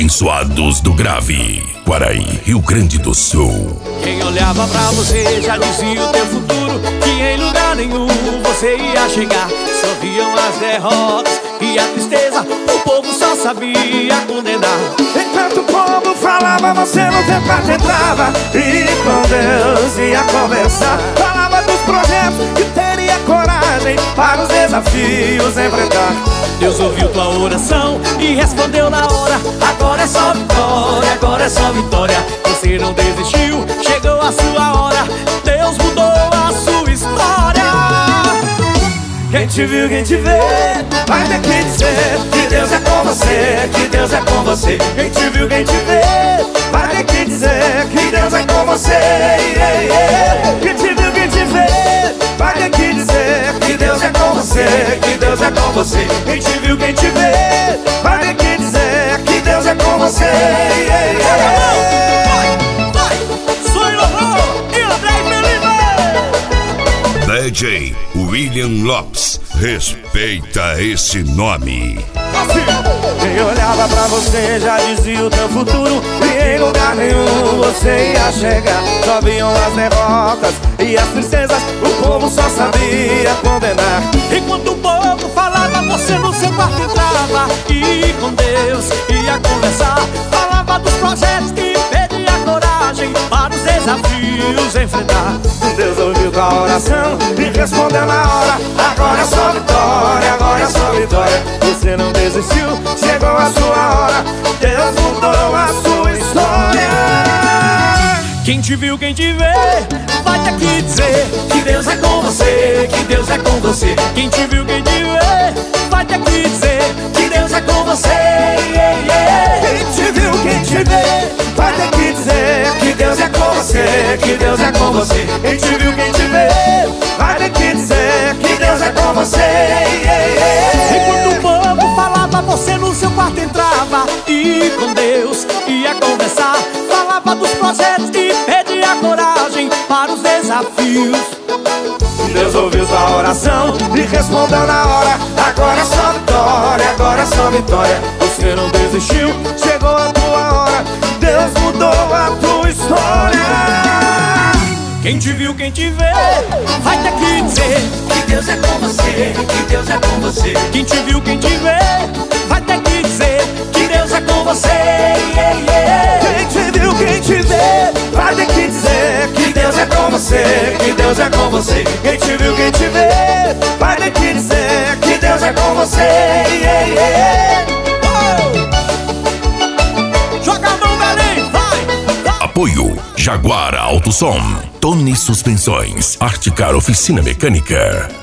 abençoados do Grave, Quaraí, Rio Grande do Sul. Quem olhava pra você já dizia o teu futuro, que em lugar nenhum você ia chegar. Só viam as derrotas e a tristeza, o povo só sabia condenar. Enquanto o povo falava, você no teu quarto entrava e com Deus ia conversar. Falava dos projetos que teria coragem para os desafios enfrentar. Deus ouviu tua oração e respondeu na hora. Agora é só vitória, agora é só vitória. Você não desistiu, chegou a sua hora. Deus mudou a sua história. Quem te viu, quem te vê, vai ter que dizer que Deus é com você, que Deus é com você. Quem te viu, quem te vê, vai ter que dizer que Deus é com você. Quem te viu, quem te vê, vai ter que dizer que Deus é com você, que Deus é com você. Quem te viu, quem te vê, vai ter que dizer que Deus é com você. DJ William Lopes, respeita esse nome. Quem olhava pra você já dizia o teu futuro, e em lugar nenhum você ia chegar. Só viam as derrotas e as tristezas, o povo só sabia condenar. Enquanto o povo falava, você no seu quarto entrava e com Deus ia conversar. Falava dos projetos que pedia coragem para os desafios enfrentar. Deus ouviu tua oração e respondeu na hora. Agora é só vitória, agora é só vitória. Você não desistiu, chegou a sua hora. Deus mudou a sua história. Quem te viu, quem te vê, vai ter que dizer que Deus é com você, que Deus é com você. Quem te viu, quem te vê, vai ter que dizer que Deus é com você. Quem te viu, quem te vê, vai ter que dizer que Deus é com você, que Deus é com você. Quem te viu, quem te vê, vai ter que dizer que Deus é com você. Enquanto o povo falava, você no seu quarto entrava e com Deus ia conversar. Falava dos projetos e pedia coragem para os desafios. Deus ouviu tua oração e respondeu na hora. Agora é só vitória, agora é só vitória. Você não desistiu, chegou a tua hora. Deus mudou a tua história. Quem te viu, quem te vê, vai ter que dizer que Deus é com você, que Deus é com você. Quem te viu, quem te vê, vai ter que dizer que Deus é com você. Quem te viu, quem te vê, vai ter que dizer que Deus é com você, que Deus é com você. Quem te viu, quem te vê, vai ter que dizer que Deus é com você. Joga a mão, Belém, vai! Apoio Jaguar Autosom, Tony Suspensões, Articar Oficina Mecânica.